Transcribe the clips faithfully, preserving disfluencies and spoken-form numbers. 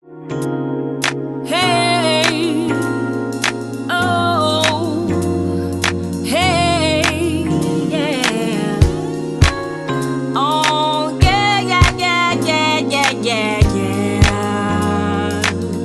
Hey, oh, hey, yeah. Oh, yeah, yeah, yeah, yeah, yeah, yeah, yeah.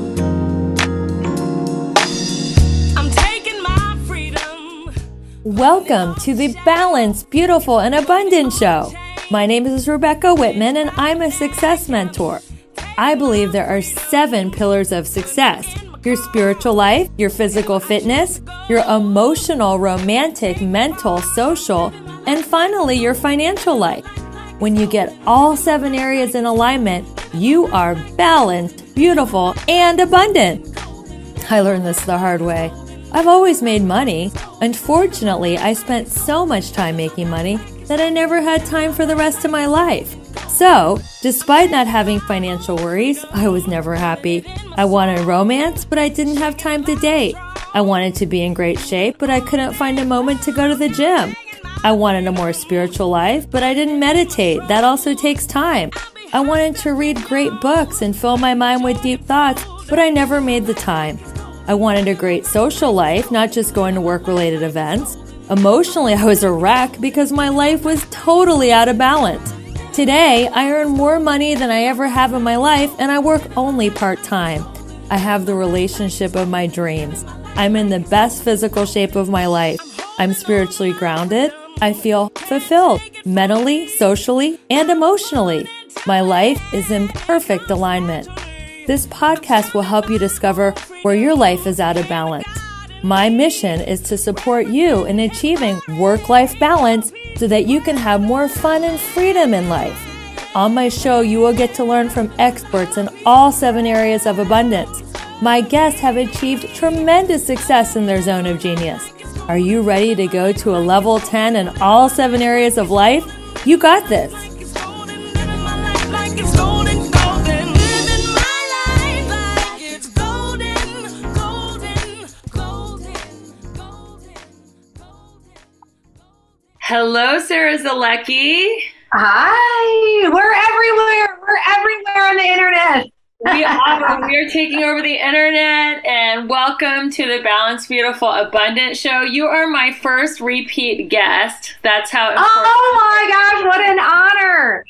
I'm taking my freedom. Welcome to the Balanced, Beautiful, and Abundant Show. My name is Rebecca Whitman, and I'm a success mentor. I believe there are seven pillars of success: your spiritual life, your physical fitness, your emotional, romantic, mental, social, and finally, your financial life. When you get all seven areas in alignment, you are balanced, beautiful, and abundant. I learned this the hard way. I've always made money. Unfortunately, I spent so much time making money that I never had time for the rest of my life. So, despite not having financial worries, I was never happy. I wanted romance, but I didn't have time to date. I wanted to be in great shape, but I couldn't find a moment to go to the gym. I wanted a more spiritual life, but I didn't meditate. That also takes time. I wanted to read great books and fill my mind with deep thoughts, but I never made the time. I wanted a great social life, not just going to work-related events. Emotionally, I was a wreck because my life was totally out of balance. Today, I earn more money than I ever have in my life, and I work only part-time. I have the relationship of my dreams. I'm in the best physical shape of my life. I'm spiritually grounded. I feel fulfilled mentally, socially, and emotionally. My life is in perfect alignment. This podcast will help you discover where your life is out of balance. My mission is to support you in achieving work-life balance so that you can have more fun and freedom in life. On my show, you will get to learn from experts in all seven areas of abundance. My guests have achieved tremendous success in their zone of genius. Are you ready to go to a level ten in all seven areas of life? You got this. Hello, Sarah Zalecki. Hi, we're everywhere. We're everywhere on the internet. We are. We are taking over the internet, and welcome to the Balanced, Beautiful, Abundant Show. You are my first repeat guest. That's how important. Oh my gosh, what an honor.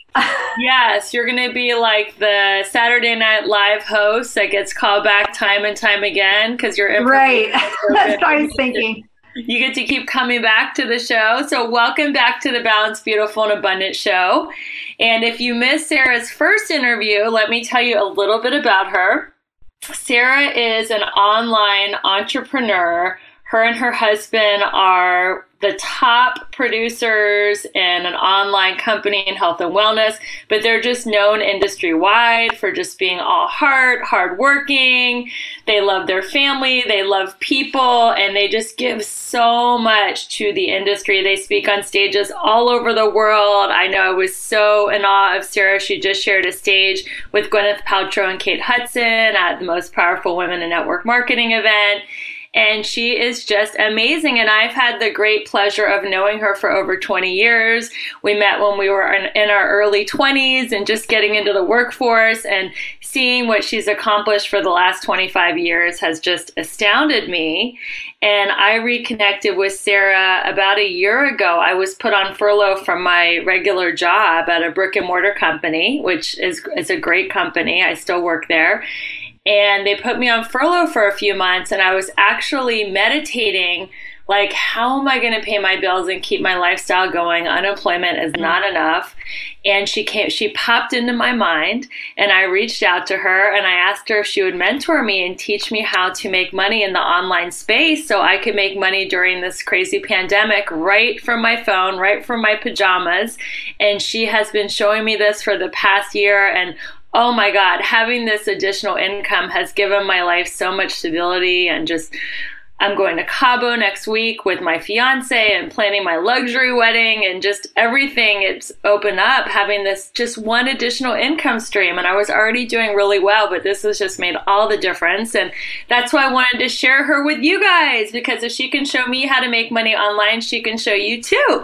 Yes, you're going to be like the Saturday Night Live host that gets called back time and time again because you're right. That's what I was thinking. You get to keep coming back to the show. So welcome back to the Balanced, Beautiful, and Abundant Show. And if you missed Sarah's first interview, let me tell you a little bit about her. Sarah is an online entrepreneur. Her and her husband are the top producers in an online company in health and wellness, but they're just known industry-wide for just being all heart, hardworking. They love their family, they love people, and they just give so much to the industry. They speak on stages all over the world. I know I was so in awe of Sarah. She just shared a stage with Gwyneth Paltrow and Kate Hudson at the Most Powerful Women in Network Marketing event. And she is just amazing. And I've had the great pleasure of knowing her for over twenty years. We met when we were in, in our early twenties and just getting into the workforce, and seeing what she's accomplished for the last twenty-five years has just astounded me. And I reconnected with Sarah about a year ago. I was put on furlough from my regular job at a brick and mortar company, which is, is a great company. I still work there. And they put me on furlough for a few months, and I was actually meditating, like, how am I going to pay my bills and keep my lifestyle going? Unemployment is not enough. And she came, she popped into my mind, and I reached out to her and I asked her if she would mentor me and teach me how to make money in the online space so I could make money during this crazy pandemic right from my phone, right from my pajamas. And she has been showing me this for the past year, and oh my God, having this additional income has given my life so much stability. And just, I'm going to Cabo next week with my fiance and planning my luxury wedding, and just everything. It's opened up having this just one additional income stream. And I was already doing really well, but this has just made all the difference. And that's why I wanted to share her with you guys, because if she can show me how to make money online, she can show you too.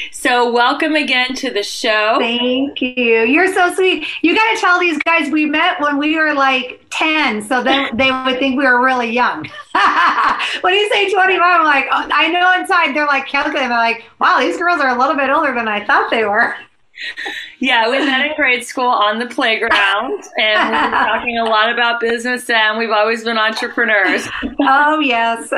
So welcome again to the show. Thank you. You're so sweet. You got to tell these guys we met when we were like ten, so then they would think we were really young. When you say twenty-one, I'm like, oh, I know inside they're like calculating. They're like, wow, these girls are a little bit older than I thought they were. Yeah, we met in grade school on the playground, and we were talking a lot about business, and we've always been entrepreneurs. Oh, yes.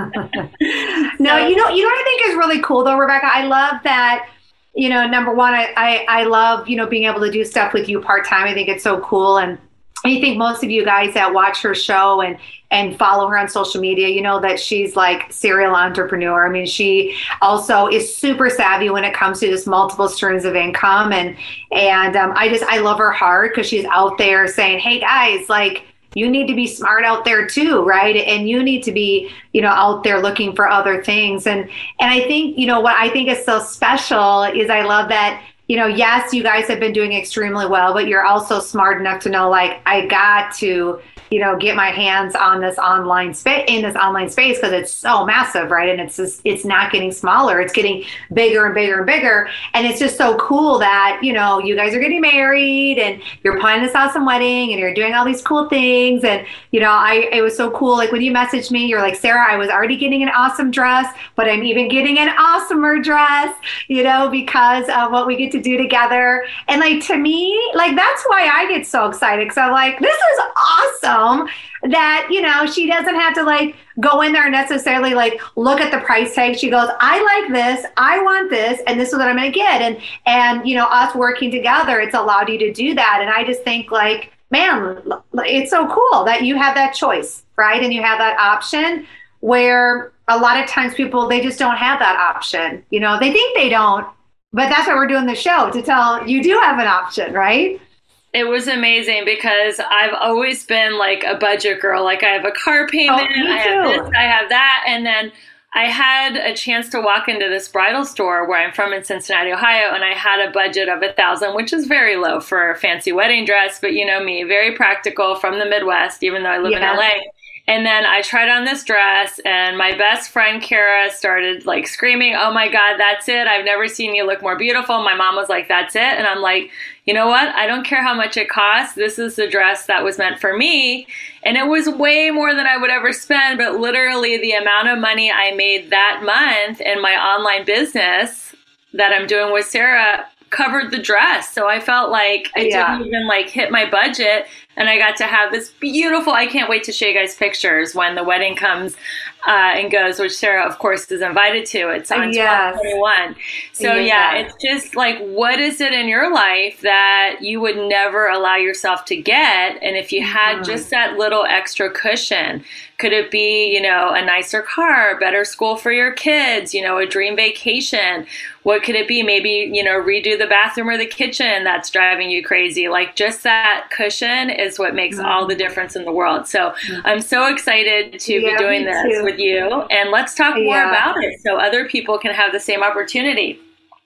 No, So- you know, you know what I think is really cool, though, Rebecca? I love that, you know, number one, I, I, I love, you know, being able to do stuff with you part-time. I think it's so cool. And I think most of you guys that watch her show and and follow her on social media, you know that she's like serial entrepreneur. I mean, she also is super savvy when it comes to just multiple streams of income. And and um, I just, I love her heart because she's out there saying, hey guys, like, you need to be smart out there too, right? And you need to be, you know, out there looking for other things. And and I think, you know, what I think is so special is I love that, you know, yes, you guys have been doing extremely well, but you're also smart enough to know, like, I got to, you know, get my hands on this online space, in this online space, because it's so massive, right? And it's just, it's not getting smaller. It's getting bigger and bigger and bigger. And it's just so cool that, you know, you guys are getting married and you're planning this awesome wedding and you're doing all these cool things. And, you know, I, it was so cool. Like when you messaged me, you're like, Sarah, I was already getting an awesome dress, but I'm even getting an awesomer dress, you know, because of what we get to do together. And like, to me, like, that's why I get so excited. Cause I'm like, this is awesome. That, you know, she doesn't have to like go in there and necessarily like look at the price tag. She goes, I like this, I want this, and this is what I'm going to get. And, and, you know, us working together, it's allowed you to do that. And I just think like, man, it's so cool that you have that choice, right? And you have that option where a lot of times people, they just don't have that option. You know, they think they don't, but that's why we're doing the show, to tell you do have an option, right? It was amazing because I've always been like a budget girl. Like I have a car payment, Oh, me I have too. this, I have that. And then I had a chance to walk into this bridal store where I'm from in Cincinnati, Ohio, and I had a budget of a thousand, which is very low for a fancy wedding dress. But you know me, very practical from the Midwest, even though I live Yeah. in L A. And then I tried on this dress, and my best friend Kara started like screaming, "Oh my God, that's it. I've never seen you look more beautiful." My mom was like, "That's it." And I'm like, you know what? I don't care how much it costs. This is the dress that was meant for me. And it was way more than I would ever spend, but literally the amount of money I made that month in my online business that I'm doing with Sarah covered the dress. So I felt like I Yeah. didn't even like hit my budget, and I got to have this beautiful, I can't wait to show you guys pictures when the wedding comes uh, and goes, which Sarah, of course, is invited to. It's on Yes. twelve twenty-one. So yeah, Yes. it's just like, what is it in your life that you would never allow yourself to get? And if you had Mhm. just that little extra cushion, could it be, you know, a nicer car, a better school for your kids, you know, a dream vacation? What could it be? Maybe, you know, redo the bathroom or the kitchen that's driving you crazy. Like just that cushion is what makes all the difference in the world. So I'm so excited to Yeah, be doing me this too. with you. And let's talk more Yeah. about it so other people can have the same opportunity.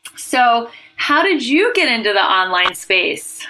So how did you get into the online space?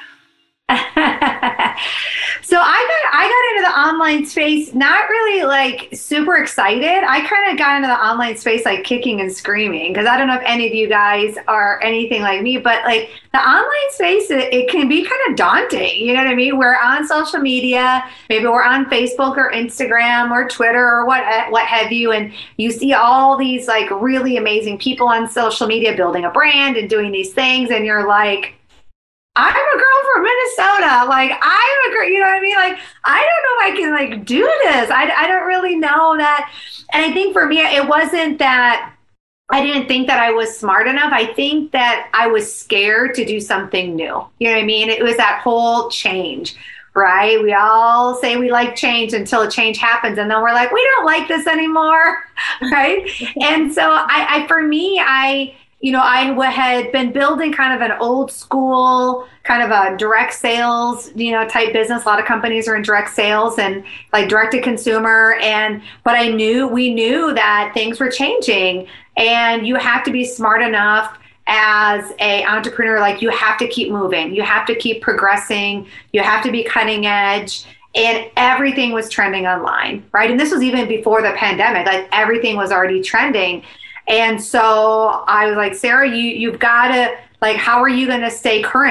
So I got I got into the online space not really like super excited. I kind of got into the online space like kicking and screaming, because I don't know if any of you guys are anything like me, but like the online space, it, it can be kind of daunting. You know what I mean? We're on social media, maybe we're on Facebook or Instagram or Twitter or what what have you, and you see all these like really amazing people on social media building a brand and doing these things, and you're like, I'm a girl from Minnesota. Like, I'm a girl, you know what I mean? Like, I don't know if I can, like, do this. I, I don't really know that. And I think for me, it wasn't that I didn't think that I was smart enough. I think that I was scared to do something new. You know what I mean? It was that whole change, right? We all say we like change until a change happens. And then we're like, we don't like this anymore, right? And so I, I for me, I... You know, I w- had been building kind of an old school, kind of a direct sales, you know, type business. A lot of companies are in direct sales and like direct to consumer. And, but I knew, we knew that things were changing, and you have to be smart enough as a entrepreneur. Like, you have to keep moving. You have to keep progressing. You have to be cutting edge. And everything was trending online, right? And this was even before the pandemic. Like, everything was already trending. And so I was like, Sarah, you, you've got to, like, how are you going to stay current?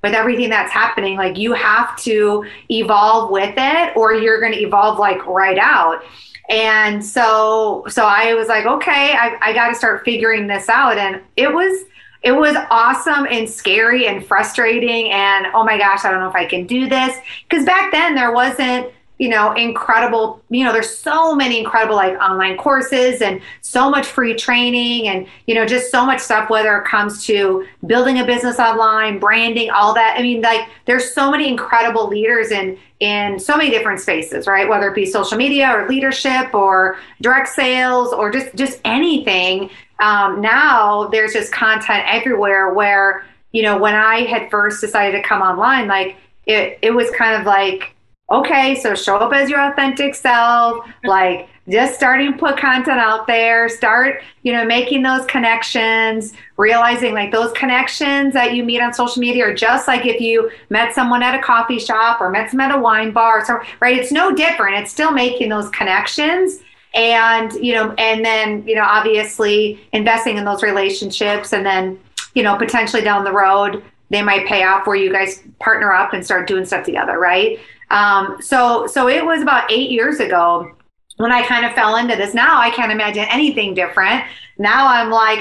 with everything that's happening, like you have to evolve with it or you're going to evolve like right out. And so, so I was like, okay, I, I got to start figuring this out. And it was, it was awesome and scary and frustrating. And oh my gosh, I don't know if I can do this. Because back then there wasn't, you know, incredible, you know, there's so many incredible like online courses and so much free training and, you know, just so much stuff, whether it comes to building a business online, branding, all that. I mean, like there's so many incredible leaders in, in so many different spaces, right? Whether it be social media or leadership or direct sales or just, just anything. Um, now there's just content everywhere where, you know, when I had first decided to come online, like it, it was kind of like, okay, so show up as your authentic self, like just starting to put content out there, start, you know, making those connections, realizing like those connections that you meet on social media are just like if you met someone at a coffee shop or met someone at a wine bar, or something, right? It's no different. It's still making those connections. And, you know, and then, you know, obviously investing in those relationships and then, you know, potentially down the road, they might pay off where you guys partner up and start doing stuff together, right? Um, so, so it was about eight years ago when I kind of fell into this. Now I can't imagine anything different. Now I'm like,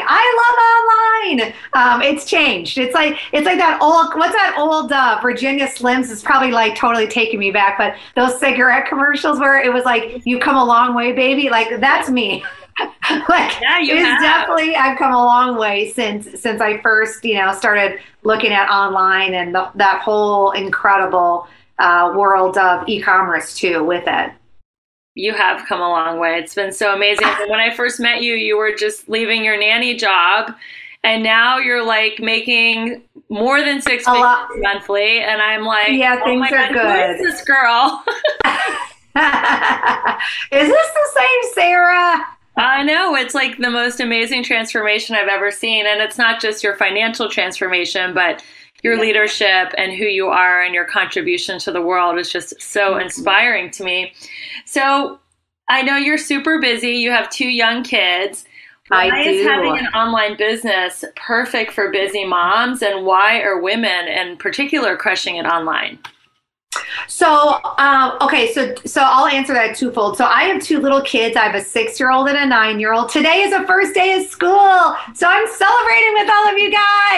I love online. Um, it's changed. It's like, it's like that old, what's that old, uh, Virginia Slims is probably like totally taking me back, but those cigarette commercials where it was like, you come a long way, baby. Like that's me. Like yeah, you it's have. definitely, I've come a long way since, since I first, you know, started looking at online and the, that whole incredible uh, world of e-commerce too with it. You have come a long way. It's been so amazing. When I first met you, you were just leaving your nanny job and now you're like making more than six figures monthly. And I'm like, yeah, oh things my are God, good. who is this girl? Is this the same Sarah? I know. It's like the most amazing transformation I've ever seen. And it's not just your financial transformation, but your leadership and who you are and your contribution to the world is just so inspiring to me. So I know you're super busy. You have two young kids. Why I do. is having an online business perfect for busy moms, and why are women in particular crushing it online? So, um, okay, so so I'll answer that twofold. So I have two little kids. I have a six-year-old and a nine-year-old. Today is the first day of school, so I'm celebrating with all of you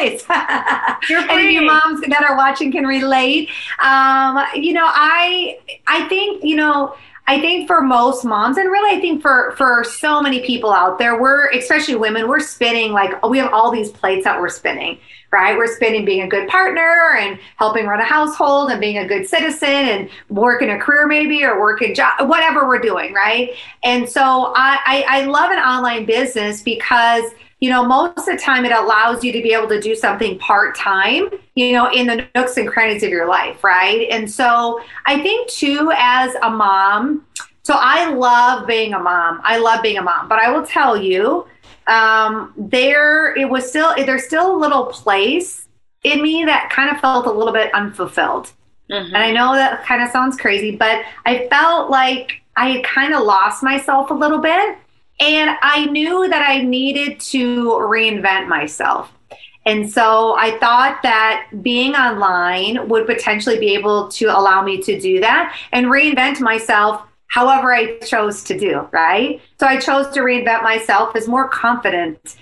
guys. You're and you moms that are watching can relate. Um, you know, I I think you know. I think for most moms, and really I think for, for so many people out there, we're, especially women, we're spinning like, we have all these plates that we're spinning, right? We're spinning being a good partner and helping run a household and being a good citizen and working a career maybe or working job, whatever we're doing, right? And so I, I, I love an online business because you know, most of the time it allows you to be able to do something part-time, you know, in the nooks and crannies of your life, right? And so I think too, as a mom, so I love being a mom. I love being a mom, but I will tell you, um, there, it was still, there's still a little place in me that kind of felt a little bit unfulfilled. Mm-hmm. And I know that kind of sounds crazy, but I felt like I had kind of lost myself a little bit. And I knew that I needed to reinvent myself. And so I thought that being online would potentially be able to allow me to do that and reinvent myself however I chose to do, right? So I chose to reinvent myself as more confident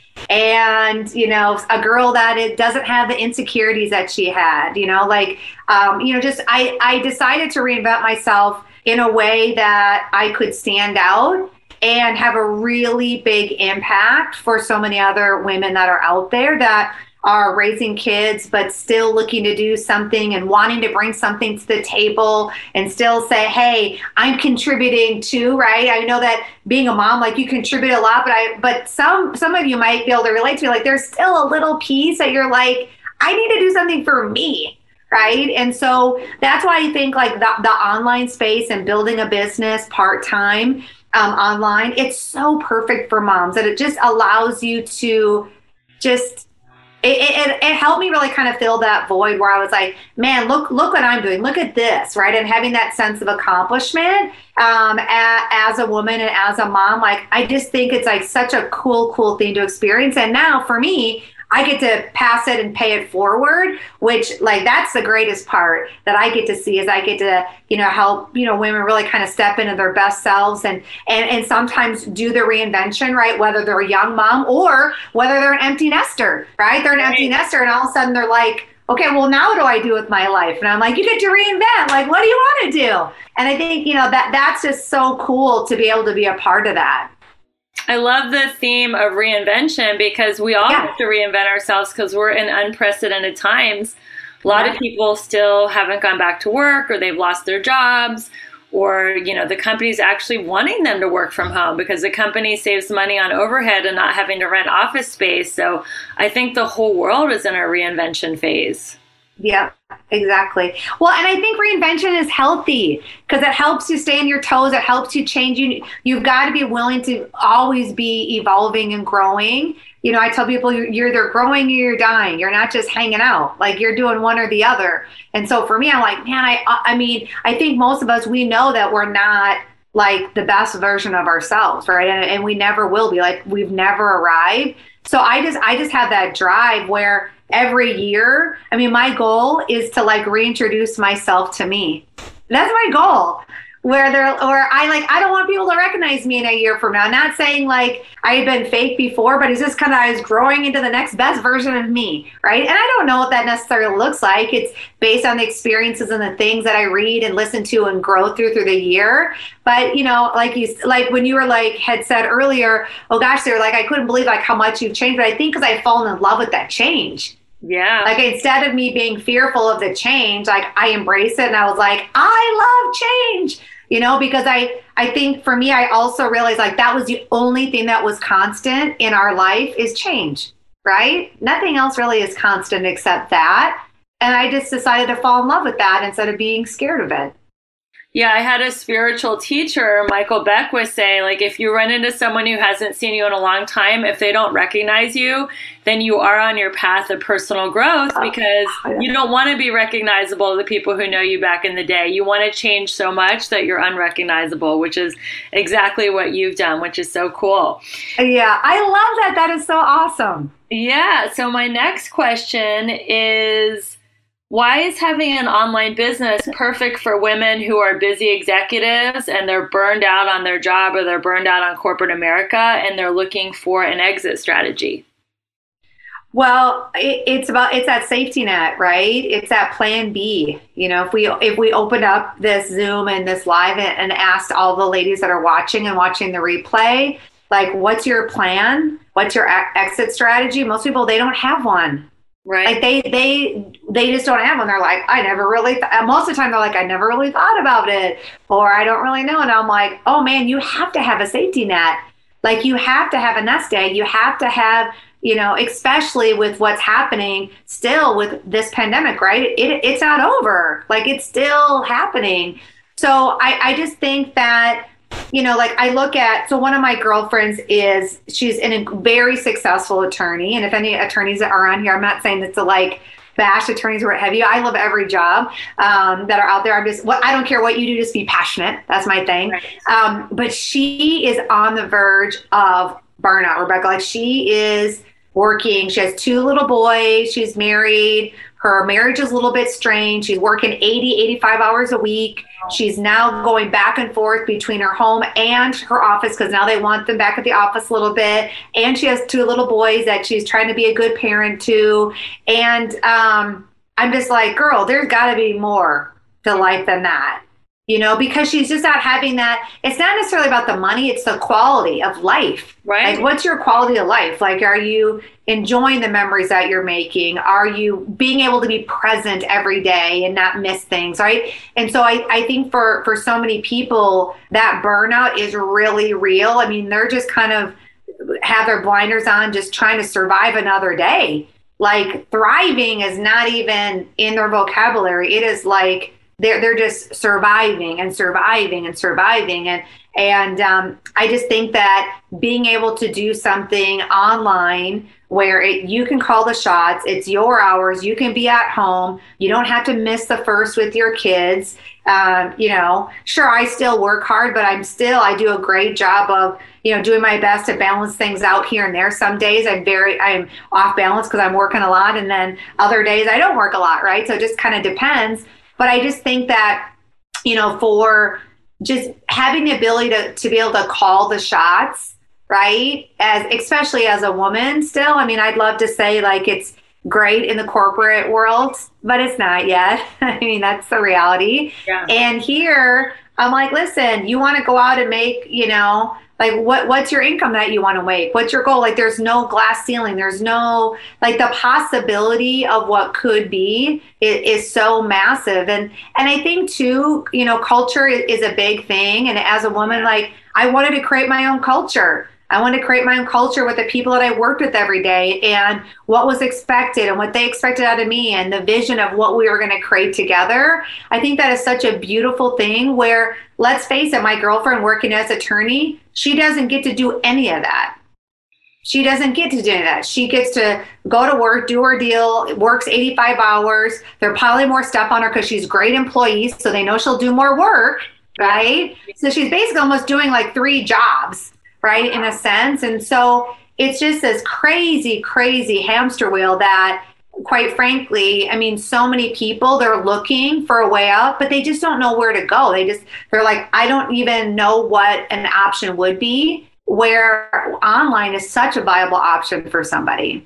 and, you know, a girl that it doesn't have the insecurities that she had, you know, like, um, you know, just I, I decided to reinvent myself in a way that I could stand out and have a really big impact for so many other women that are out there that are raising kids, but still looking to do something and wanting to bring something to the table and still say, hey, I'm contributing too, right? I know that being a mom, like you contribute a lot, but I, but some, some of you might be able to relate to, like, there's still a little piece that you're like, I need to do something for me. Right. And so that's why I think like the, the online space and building a business part-time Um, online, it's so perfect for moms that it just allows you to just, it, it, it helped me really kind of fill that void where I was like, man, look, look what I'm doing. Look at this, right? And having that sense of accomplishment um, a, as a woman and as a mom, like, I just think it's like such a cool, cool thing to experience. And now for me, I get to pass it and pay it forward, which like that's the greatest part that I get to see is I get to, you know, help, you know, women really kind of step into their best selves and and and sometimes do the reinvention, right? Whether they're a young mom or whether they're an empty nester, right? They're an right. empty nester and all of a sudden they're like, okay, well, now what do I do with my life? And I'm like, you get to reinvent. Like, what do you want to do? And I think, you know, that that's just so cool to be able to be a part of that. I love the theme of reinvention because we all yeah. have to reinvent ourselves because we're in unprecedented times. A lot yeah. of people still haven't gone back to work or they've lost their jobs or, you know, the company's actually wanting them to work from home because the company saves money on overhead and not having to rent office space. So I think the whole world is in a reinvention phase. Yeah, exactly. Well, and I think reinvention is healthy because it helps you stay on your toes. It helps you change. You, you've got to be willing to always be evolving and growing. You know, I tell people you're, you're either growing or you're dying. You're not just hanging out. Like you're doing one or the other. And so for me, I'm like, man, I, I mean, I think most of us, we know that we're not like the best version of ourselves, right? And, and we never will be. Like we've never arrived. So I just, I just have that drive where every year, I mean, my goal is to like reintroduce myself to me. That's my goal. Where they're, where I like, I don't want people to recognize me in a year from now. I'm not saying like I had been fake before, but it's just kind of I was growing into the next best version of me, right? And I don't know what that necessarily looks like. It's based on the experiences and the things that I read and listen to and grow through through the year. But you know, like you, like when you were like had said earlier, oh gosh, they're like I couldn't believe like how much you've changed. But I think because I've fallen in love with that change. Yeah. Like instead of me being fearful of the change, like I embrace it and I was like, I love change, you know, because I, I think for me, I also realized like that was the only thing that was constant in our life is change, right? Nothing else really is constant except that. And I just decided to fall in love with that instead of being scared of it. Yeah, I had a spiritual teacher, Michael Beckwith, say, like, if you run into someone who hasn't seen you in a long time, if they don't recognize you, then you are on your path of personal growth because you don't want to be recognizable to the people who know you back in the day. You want to change so much that you're unrecognizable, which is exactly what you've done, which is so cool. Yeah, I love that. That is so awesome. Yeah. So my next question is, why is having an online business perfect for women who are busy executives and they're burned out on their job or they're burned out on corporate America and they're looking for an exit strategy? Well, it, it's about it's that safety net, right? It's that plan B. You know, if we if we opened up this Zoom and this live and, and asked all the ladies that are watching and watching the replay, like, what's your plan? What's your a- exit strategy? Most people, they don't have one. Right. Like they, they, they just don't have one. They're like, I never really, th-. most of the time they're like, I never really thought about it, or I don't really know. And I'm like, oh man, you have to have a safety net. Like you have to have a nest egg. You have to have, you know, especially with what's happening still with this pandemic, right? It, it it's not over. Like it's still happening. So I, I just think that, you know, like I look at, so one of my girlfriends is, she's an, a very successful attorney. And if any attorneys that are on here, I'm not saying that to like bash attorneys who are heavy. I love every job um, that are out there. I'm just, what I don't care what you do, just be passionate. That's my thing. Right. Um, but she is on the verge of burnout, Rebecca. Like she is working. She has two little boys. She's married. Her marriage is a little bit strained. She's working eighty, eighty-five hours a week. She's now going back and forth between her home and her office because now they want them back at the office a little bit. And she has two little boys that she's trying to be a good parent to. And um, I'm just like, girl, there's got to be more to life than that. You know, because she's just not having that. It's not necessarily about the money. It's the quality of life. Right. Like, what's your quality of life? Like, are you enjoying the memories that you're making? Are you being able to be present every day and not miss things? Right. And so I, I think for, for so many people, that burnout is really real. I mean, they're just kind of have their blinders on, just trying to survive another day. Like, thriving is not even in their vocabulary. It is like, they're they're just surviving and surviving and surviving. And and um, I just think that being able to do something online where it, you can call the shots, it's your hours, you can be at home, you don't have to miss the first with your kids. Um, you know, sure, I still work hard, but I'm still, I do a great job of, you know, doing my best to balance things out here and there. Some days I'm very, I'm off balance because I'm working a lot. And then other days I don't work a lot, right? So it just kind of depends. But I just think that, you know, for just having the ability to, to be able to call the shots, right? As, especially as a woman still, I mean, I'd love to say like it's great in the corporate world, but it's not yet. I mean, that's the reality. Yeah. And here I'm like, listen, you want to go out and make, you know, like what, what's your income that you want to make? What's your goal? Like there's no glass ceiling. There's no, like the possibility of what could be is, is so massive. And, and I think too, you know, culture is, is a big thing. And as a woman, like I wanted to create my own culture. I wanted to create my own culture with the people that I worked with every day and what was expected and what they expected out of me and the vision of what we were going to create together. I think that is such a beautiful thing where, let's face it, my girlfriend working as attorney, she doesn't get to do any of that. She doesn't get to do that. She gets to go to work, do her deal, works eighty-five hours. They're piling more stuff on her because she's a great employee, so they know she'll do more work, right? So she's basically almost doing like three jobs, right, in a sense. And so it's just this crazy, crazy hamster wheel that, quite frankly, I mean, so many people, they're looking for a way out, but they just don't know where to go. They just, they're like, I don't even know what an option would be, where online is such a viable option for somebody.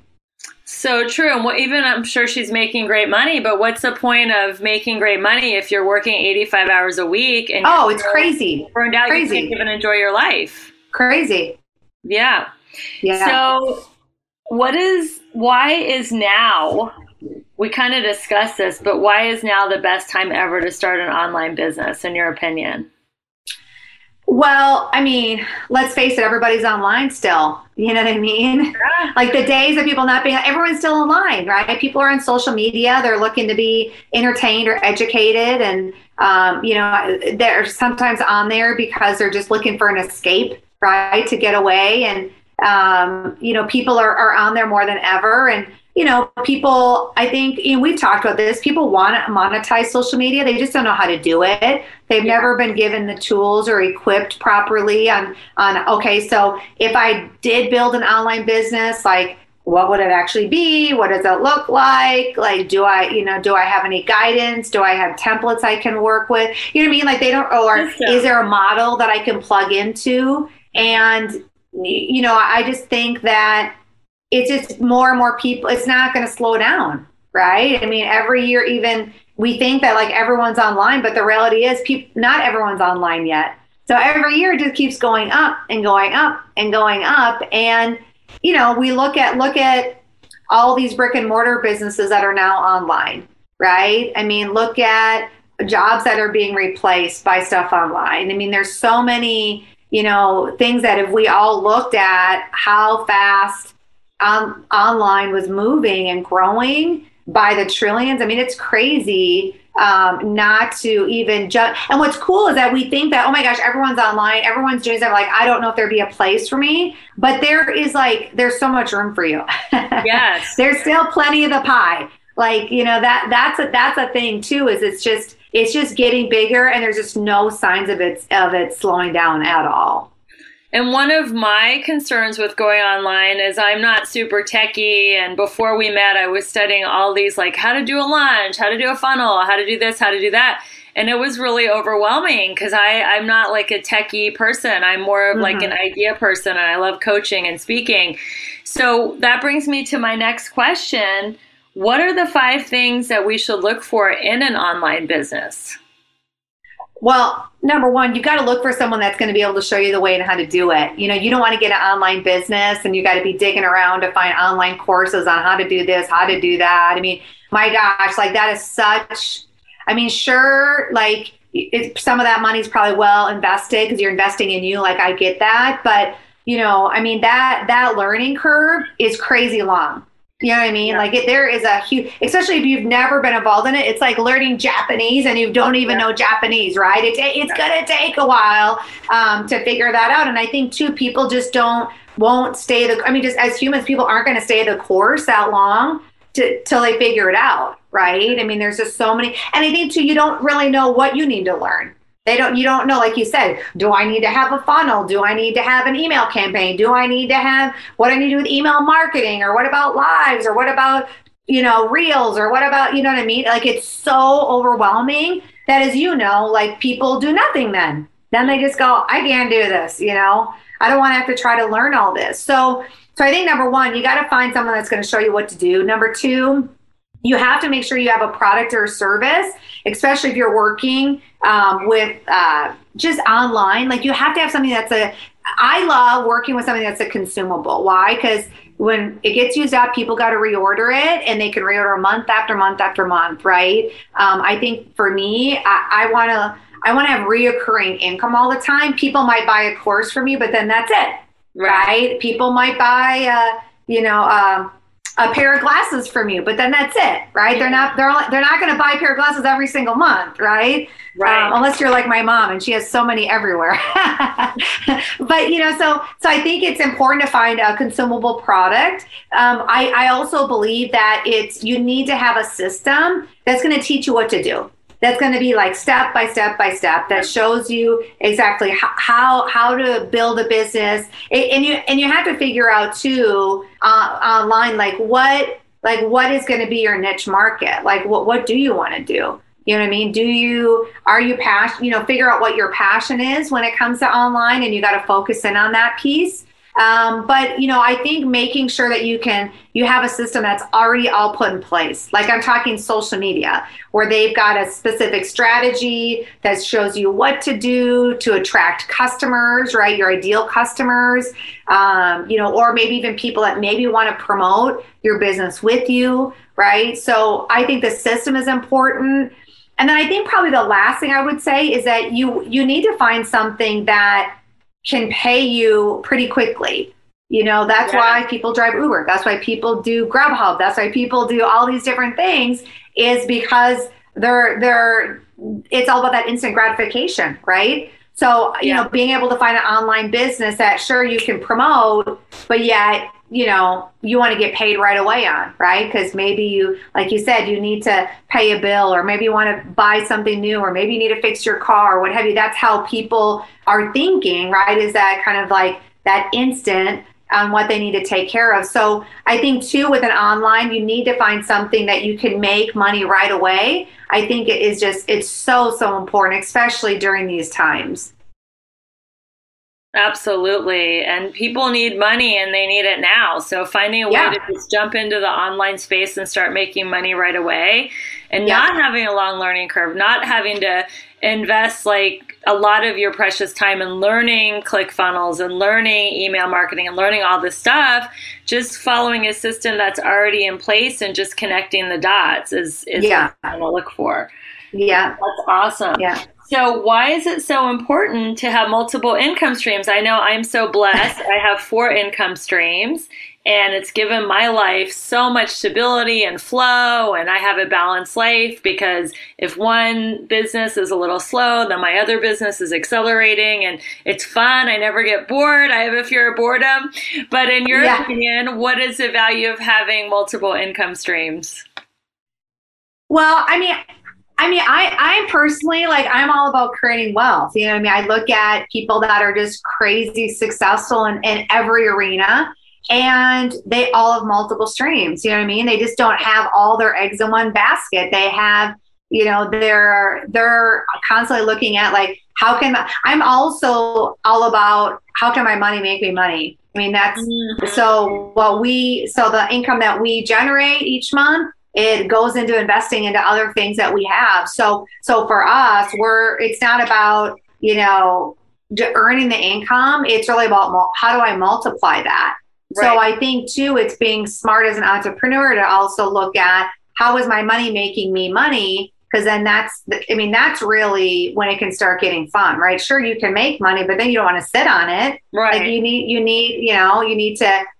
So true. And what, even I'm sure she's making great money, but what's the point of making great money if you're working eighty-five hours a week? And oh, it's crazy. Burned out, crazy. You can't even enjoy your life. Crazy. Yeah. Yeah. So what is, why is now, we kind of discussed this, but why is now the best time ever to start an online business, in your opinion? Well, I mean, let's face it, everybody's online still. You know what I mean? Yeah. Like the days of people not being, everyone's still online, right? People are on social media. They're looking to be entertained or educated. And, um, you know, they're sometimes on there because they're just looking for an escape, right? To get away. And, um, you know, people are, are on there more than ever. And, you know, people, I think, you know, we've talked about this, people want to monetize social media. They just don't know how to do it. They've yeah. never been given the tools or equipped properly on, on, okay, so if I did build an online business, like, what would it actually be? What does it look like? Like, do I, you know, do I have any guidance? Do I have templates I can work with? You know what I mean? Like they don't, or is there a model that I can plug into? And, you know, I just think that it's just more and more people, it's not going to slow down, right? I mean, every year, even we think that like everyone's online, but the reality is people, not everyone's online yet. So every year it just keeps going up and going up and going up. And, you know, we look at, look at all these brick and mortar businesses that are now online, right? I mean, look at jobs that are being replaced by stuff online. I mean, there's so many, you know, things that if we all looked at how fast Um, online was moving and growing by the trillions. I mean, it's crazy um, not to even judge. And what's cool is that we think that, oh my gosh, everyone's online, everyone's doing stuff. Like, I don't know if there'd be a place for me, but there is like, there's so much room for you. Yes. There's still plenty of the pie. Like, you know, that that's a, that's a thing too, is it's just, it's just getting bigger and there's just no signs of it, of it slowing down at all. And one of my concerns with going online is I'm not super techie. And before we met, I was studying all these, like how to do a launch, how to do a funnel, how to do this, how to do that. And it was really overwhelming because I'm not like a techie person. I'm more of mm-hmm. like an idea person, and I love coaching and speaking. So that brings me to my next question. What are the five things that we should look for in an online business? Well, number one, you've got to look for someone that's going to be able to show you the way and how to do it. You know, you don't want to get an online business and you got to be digging around to find online courses on how to do this, how to do that. I mean, my gosh, like that is such, I mean, sure, like it, some of that money is probably well invested because you're investing in you. Like I get that. But, you know, I mean, that, that learning curve is crazy long. You know what I mean? Yeah. Like it, there is a huge, especially if you've never been involved in it, it's like learning Japanese and you don't even Yeah. know Japanese, right? It, it's going to take a while um, to figure that out. And I think too, people just don't, won't stay the, I mean, just as humans, people aren't going to stay the course that long to, till they figure it out, right? I mean, there's just so many, and I think too, you don't really know what you need to learn. They don't, you don't know, like you said, do I need to have a funnel? Do I need to have an email campaign? Do I need to have, what I need to do with email marketing? Or what about lives? Or what about, you know, reels? Or what about, you know what I mean? Like, it's so overwhelming that, as you know, like people do nothing then. Then they just go, I can't do this, you know? I don't want to have to try to learn all this. So, so I think number one, you got to find someone that's going to show you what to do. Number two, you have to make sure you have a product or a service, especially if you're working um, with uh, just online. Like you have to have something that's a, I love working with something that's a consumable. Why? Because when it gets used up, people got to reorder it and they can reorder month after month after month, right? Um, I think for me, I, I want to, I want to have reoccurring income all the time. People might buy a course from you, but then that's it, right? right? People might buy, uh, you know, um, a pair of glasses from you, but then that's it, right? They're not, they're, they're not going to buy a pair of glasses every single month, right? Right. Um, unless you're like my mom and she has so many everywhere. But, you know, so, so I think it's important to find a consumable product. Um, I, I also believe that it's, you need to have a system that's going to teach you what to do. That's going to be like step by step by step that shows you exactly how how, how to build a business. And you and you have to figure out too uh, online like what like what is going to be your niche market. Like what what do you want to do? You know what I mean? Do you are you passion? You know, figure out what your passion is when it comes to online, and you got to focus in on that piece. Um, but, you know, I think making sure that you can, you have a system that's already all put in place. Like I'm talking social media, where they've got a specific strategy that shows you what to do to attract customers, right? Your ideal customers, um, you know, or maybe even people that maybe want to promote your business with you, right? So I think the system is important. And then I think probably the last thing I would say is that you, you need to find something that can pay you pretty quickly. You know, that's yeah. why people drive Uber. That's why people do Grubhub. That's why people do all these different things, is because they're, they're, it's all about that instant gratification, right? So, you yeah. know, being able to find an online business that sure you can promote, but yet, you know, you want to get paid right away on, right? Because maybe you, like you said, you need to pay a bill, or maybe you want to buy something new, or maybe you need to fix your car, or what have you. That's how people are thinking, right? Is that kind of like that instant on what they need to take care of. So I think too, with an online, you need to find something that you can make money right away. I think it is just, it's so, so important, especially during these times. Absolutely. And people need money and they need it now. So finding a way yeah. to just jump into the online space and start making money right away, and yeah. not having a long learning curve, not having to invest like a lot of your precious time in learning ClickFunnels and learning email marketing and learning all this stuff, just following a system that's already in place and just connecting the dots is, is yeah. what I'm going to look for. Yeah. That's awesome. Yeah. So why is it so important to have multiple income streams? I know I'm so blessed. I have four income streams, and it's given my life so much stability and flow, and I have a balanced life, because if one business is a little slow, then my other business is accelerating, and it's fun. I never get bored. I have a fear of boredom. But in your yeah. opinion, what is the value of having multiple income streams? Well, I mean, I mean, I, I'm personally, like, I'm all about creating wealth. You know what I mean? I look at people that are just crazy successful in, in every arena, and they all have multiple streams. You know what I mean? They just don't have all their eggs in one basket. They have, you know, they're, they're constantly looking at, like, how can, I'm also all about how can my money make me money? I mean, that's, mm-hmm. so what we, so the income that we generate each month, it goes into investing into other things that we have. So, so for us, we're, it's not about, you know, earning the income. It's really about mul- how do I multiply that? Right. So I think too, it's being smart as an entrepreneur to also look at how is my money making me money? Because then that's, I mean, that's really when it can start getting fun, right? Sure, you can make money, but then you don't want to sit on it. Right. Like you need, you need, you know, you need to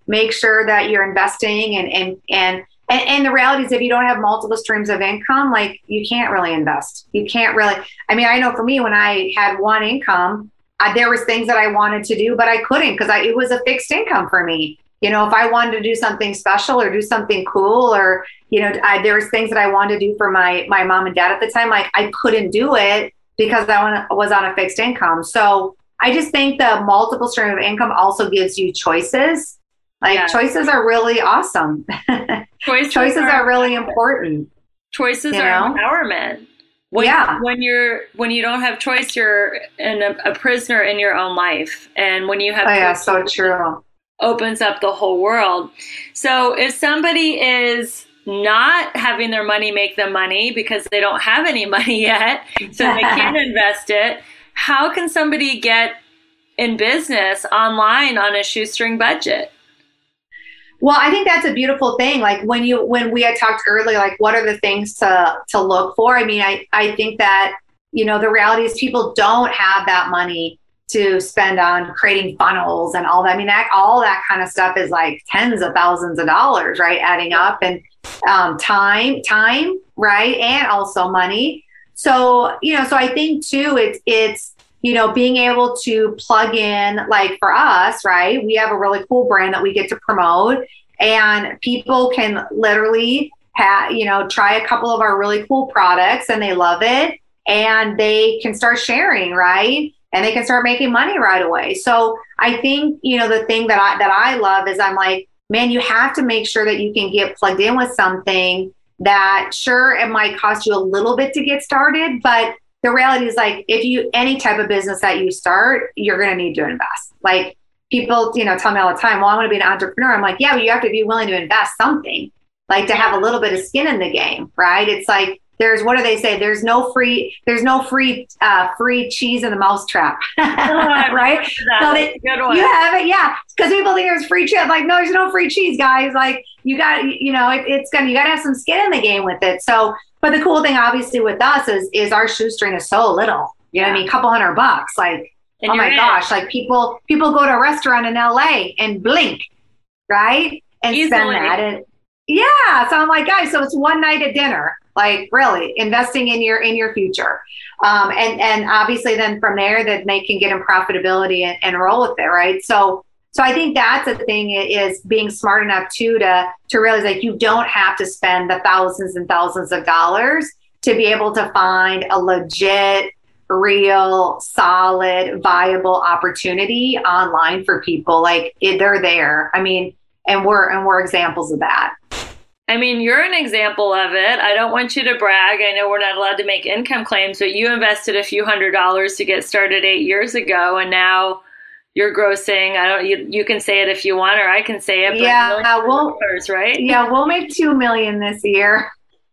make sure that you're investing and, and, and, and, and the reality is if you don't have multiple streams of income, like you can't really invest. You can't really, I mean, I know for me, when I had one income, I, there was things that I wanted to do, but I couldn't because I, it was a fixed income for me. You know, if I wanted to do something special or do something cool, or, you know, I, there was things that I wanted to do for my, my mom and dad at the time, like I couldn't do it because I was on a fixed income. So I just think the multiple stream of income also gives you choices. Like yeah. choices are really awesome. Choices, choices are, are really important. Choices you are know? empowerment. When, yeah. When you're when you don't have choice, you're in a, a prisoner in your own life, and when you have oh, yeah, so true. Opens up the whole world. So if somebody is not having their money make them money because they don't have any money yet, so they can't invest it, how can somebody get in business online on a shoestring budget? Well, I think that's a beautiful thing. Like when you when we had talked earlier, like what are the things to to look for? I mean, I, I think that, you know, the reality is people don't have that money to spend on creating funnels and all that. I mean, that all that kind of stuff is like tens of thousands of dollars, right? Adding up, and um, time, time, right? And also money. So, you know, so I think too, it's, it's, you know, being able to plug in, like for us, right? We have a really cool brand that we get to promote, and people can literally have, you know, try a couple of our really cool products and they love it, and they can start sharing, right? And they can start making money right away. So I think, you know, the thing that I, that I love is I'm like, man, you have to make sure that you can get plugged in with something that, sure, it might cost you a little bit to get started, but the reality is, like, if you, any type of business that you start, you're going to need to invest. Like people, you know, tell me all the time, well, I want to be an entrepreneur. I'm like, yeah, but you have to be willing to invest something, like to have a little bit of skin in the game, right? It's like, there's, what do they say? There's no free, there's no free, uh, free cheese in the mousetrap, right? So they, good one. You have it. Yeah. Cause people think there's free cheese. Like, no, there's no free cheese, guys. Like you got, you know, it, it's gonna, you gotta have some skin in the game with it. So, but the cool thing obviously with us is, is our shoestring is so little, you know what I mean? A couple hundred bucks. Like, and oh my in. gosh, like people, people go to a restaurant in L A and blink, right? And Easily. spend that. And yeah. So I'm like, guys, so it's one night at dinner. Like really investing in your in your future, um, and and obviously then from there that they can get in profitability and, and roll with it, right? So so I think that's a thing, is being smart enough too to to realize like you don't have to spend the thousands and thousands of dollars to be able to find a legit, real, solid, viable opportunity online for people. Like it, they're there. I mean, and we're and we're examples of that. I mean, you're an example of it. I don't want you to brag. I know we're not allowed to make income claims, but you invested a few hundred dollars to get started eight years ago, and now you're grossing. I don't. You, you can say it if you want, or I can say it. But yeah, we'll dollars, right? Yeah, we'll make two million this year.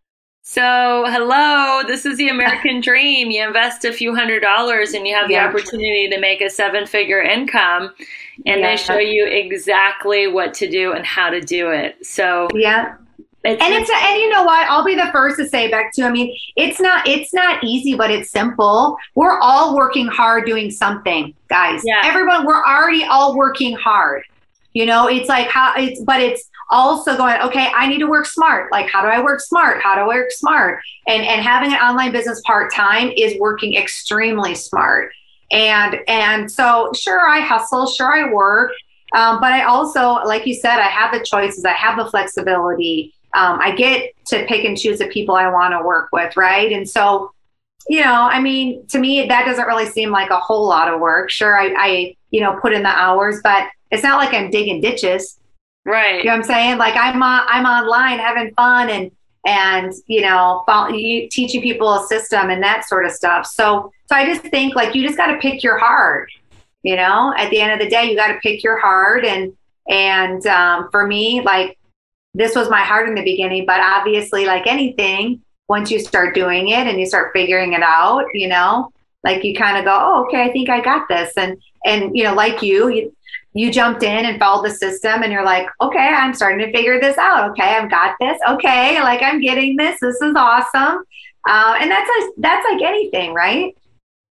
So, hello, this is the American dream. You invest a few hundred dollars, and you have yeah. the opportunity to make a seven-figure income, and yeah. they show you exactly what to do and how to do it. So, yeah. It's, and it's, and you know what, I'll be the first to say back to, I mean, it's not, it's not easy, but it's simple. We're all working hard doing something, guys. Yeah. Everyone, we're already all working hard. You know, it's like how it's, but it's also going, okay, I need to work smart. Like, how do I work smart? How do I work smart? And, and having an online business part-time is working extremely smart. And, and so sure, I hustle, sure I work. Um, but I also, like you said, I have the choices. I have the flexibility. Um, I get to pick and choose the people I want to work with, right? And so, you know, I mean, to me, that doesn't really seem like a whole lot of work. Sure, I, I you know, put in the hours, but it's not like I'm digging ditches. Right. You know what I'm saying? Like I'm on, I'm online having fun and, and, you know, follow, you, teaching people a system and that sort of stuff. So, so I just think like, you just got to pick your heart, you know, at the end of the day, you got to pick your heart. And, and um, for me, like, this was my heart in the beginning, but obviously like anything, once you start doing it and you start figuring it out, you know, like you kind of go, oh, okay, I think I got this. And, and, you know, like you, you, you jumped in and followed the system and you're like, okay, I'm starting to figure this out. Okay. I've got this. Okay. Like I'm getting this. This is awesome. Uh, and that's, that's like anything, right?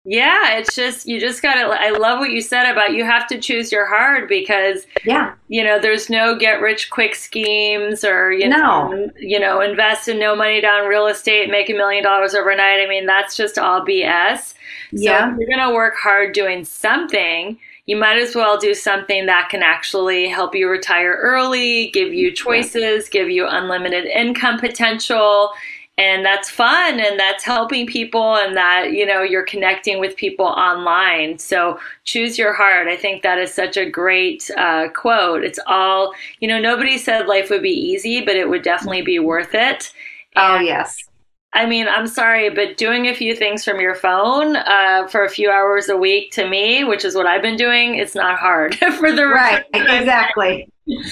Yeah, it's just, you just gotta, I love what you said about you have to choose your heart because, Yeah. you know, there's no get rich quick schemes or, you No. know, you know, invest in no money down real estate, make a million dollars overnight. I mean, that's just all B S. So Yeah. if you're going to work hard doing something, you might as well do something that can actually help you retire early, give you choices, give you unlimited income potential. And that's fun and that's helping people and that, you know, you're connecting with people online. So choose your heart. I think that is such a great uh, quote. It's all, you know, nobody said life would be easy, but it would definitely be worth it. Oh, And yes. I mean, I'm sorry, but doing a few things from your phone uh, for a few hours a week to me, which is what I've been doing, it's not hard for the Right. Exactly.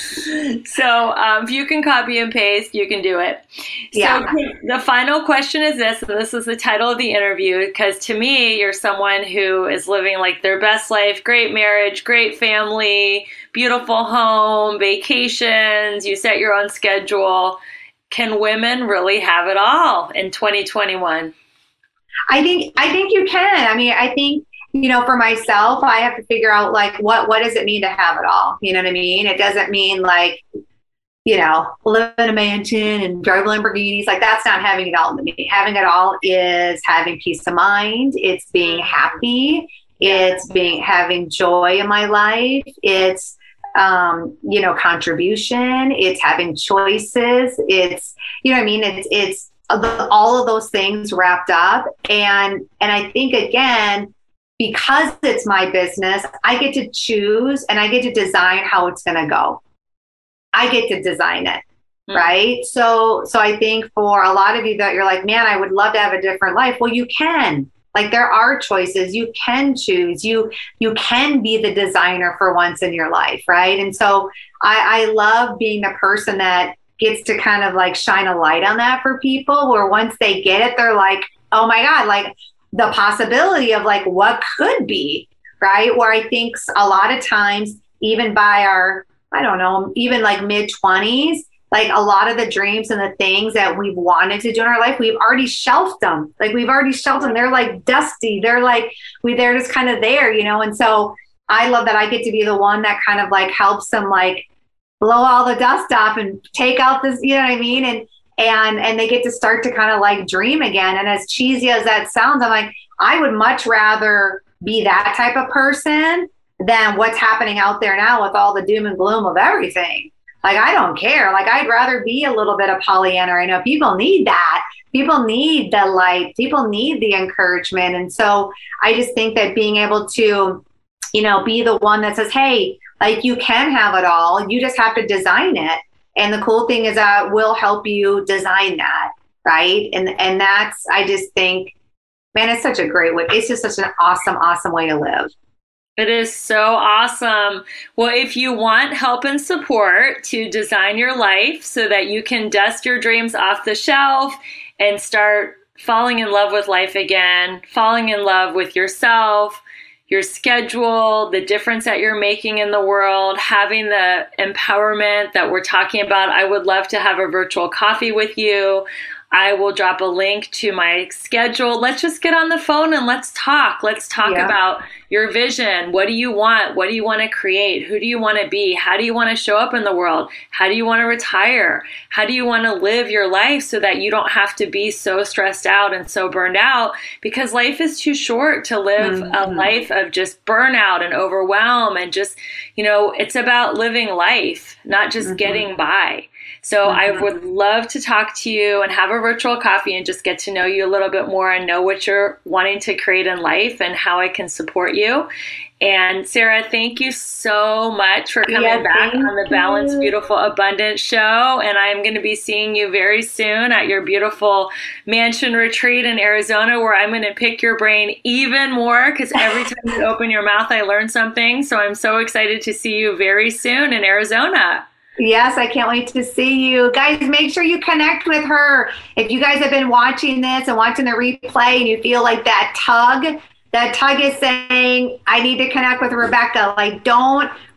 So um, if you can copy and paste, you can do it. So Yeah. the final question is this, and this is the title of the interview, because to me, you're someone who is living like their best life, great marriage, great family, beautiful home, vacations, you set your own schedule. Can women really have it all in twenty twenty-one? I think I think you can. I mean, I think, you know, for myself, I have to figure out like what what does it mean to have it all? You know what I mean? It doesn't mean like, you know, live in a mansion and drive Lamborghinis. Like that's not having it all to me. Having it all is having peace of mind. It's being happy. It's being having joy in my life. It's um, you know, contribution. It's having choices. It's, you know what I mean? It's it's all of those things wrapped up. And and I think again, because it's my business, I get to choose and I get to design how it's going to go. I get to design it. Mm. Right. So, so I think for a lot of you that you're like, man, I would love to have a different life. Well, you can. Like there are choices. You can choose. You, you can be the designer for once in your life. Right. And so I, I love being the person that gets to kind of like shine a light on that for people where once they get it, they're like, oh my God, like the possibility of like what could be, right? Where I think a lot of times, even by our, I don't know, even like mid twenties, like a lot of the dreams and the things that we've wanted to do in our life, we've already shelved them. Like we've already shelved them. They're like dusty. They're like, we, they're just kind of there, you know? And so I love that I get to be the one that kind of like helps them like blow all the dust off and take out this, you know what I mean? And, and, and they get to start to kind of like dream again. And as cheesy as that sounds, I'm like, I would much rather be that type of person than what's happening out there now with all the doom and gloom of everything. Like, I don't care. Like, I'd rather be a little bit of Pollyanna. I know people need that. People need the light. People need the encouragement. And so I just think that being able to, you know, be the one that says, hey, like you can have it all. You just have to design it. And the cool thing is that we'll help you design that. Right. And, and that's, I just think, man, it's such a great way. It's just such an awesome, awesome way to live. It is so awesome. Well, if you want help and support to design your life so that you can dust your dreams off the shelf and start falling in love with life again, falling in love with yourself, your schedule, the difference that you're making in the world, having the empowerment that we're talking about, I would love to have a virtual coffee with you. I will drop a link to my schedule. Let's just get on the phone and let's talk. Let's talk Yeah. about your vision. What do you want? What do you want to create? Who do you want to be? How do you want to show up in the world? How do you want to retire? How do you want to live your life so that you don't have to be so stressed out and so burned out? Because life is too short to live Mm-hmm. a life of just burnout and overwhelm and just, you know, it's about living life, not just Mm-hmm. getting by. So I would love to talk to you and have a virtual coffee and just get to know you a little bit more and know what you're wanting to create in life and how I can support you. And Sarah, thank you so much for coming Yeah, back thank on the Balanced, you. Beautiful, Abundant show. And I'm going to be seeing you very soon at your beautiful mansion retreat in Arizona, where I'm going to pick your brain even more because every time you open your mouth, I learn something. So I'm so excited to see you very soon in Arizona. Yes, I can't wait to see you. Guys, make sure you connect with her. If you guys have been watching this and watching the replay and you feel like that tug, that tug is saying, I need to connect with Rebecca. Like, don't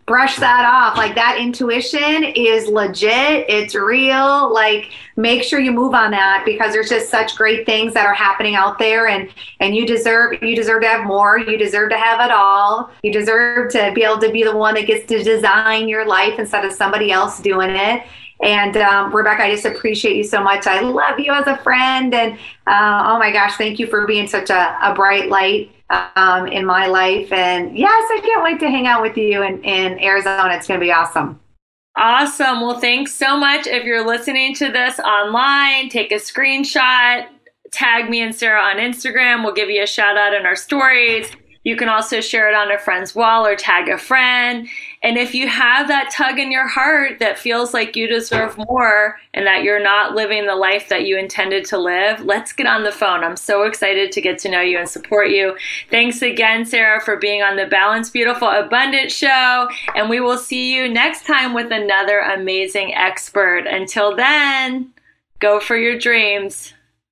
brush that off. Like, that intuition is legit. It's real. Like, make sure you move on that, because there's just such great things that are happening out there, and and you deserve you deserve to have more. You deserve to have it all. You deserve to be able to be the one that gets to design your life instead of somebody else doing it. And um, Rebecca, I just appreciate you so much. I love you as a friend. And uh, oh my gosh, thank you for being such a, a bright light um, in my life. And yes, I can't wait to hang out with you in, in Arizona. It's going to be awesome. Awesome. Well, thanks so much. If you're listening to this online, take a screenshot, tag me and Sarah on Instagram. We'll give you a shout out in our stories. You can also share it on a friend's wall or tag a friend. And if you have that tug in your heart that feels like you deserve more and that you're not living the life that you intended to live, let's get on the phone. I'm so excited to get to know you and support you. Thanks again, Sarah, for being on the Balanced, Beautiful, Abundant show. And we will see you next time with another amazing expert. Until then, go for your dreams.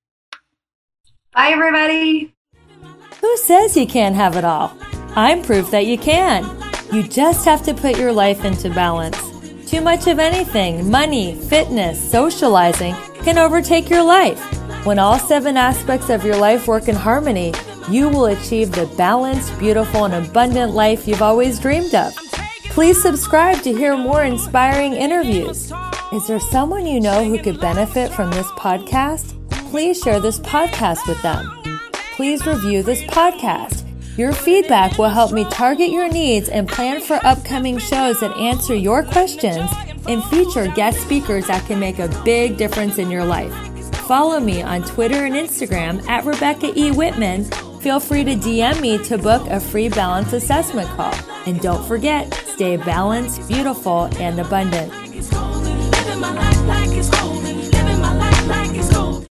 Bye, everybody. Who says you can't have it all? I'm proof that you can. You just have to put your life into balance. Too much of anything, money, fitness, socializing, can overtake your life. When all seven aspects of your life work in harmony, you will achieve the balanced, beautiful, and abundant life you've always dreamed of. Please subscribe to hear more inspiring interviews. Is there someone you know who could benefit from this podcast? Please share this podcast with them. Please review this podcast. Your feedback will help me target your needs and plan for upcoming shows that answer your questions and feature guest speakers that can make a big difference in your life. Follow me on Twitter and Instagram at Rebecca E. Whitman. Feel free to D M me to book a free balance assessment call. And don't forget, stay balanced, beautiful, and abundant.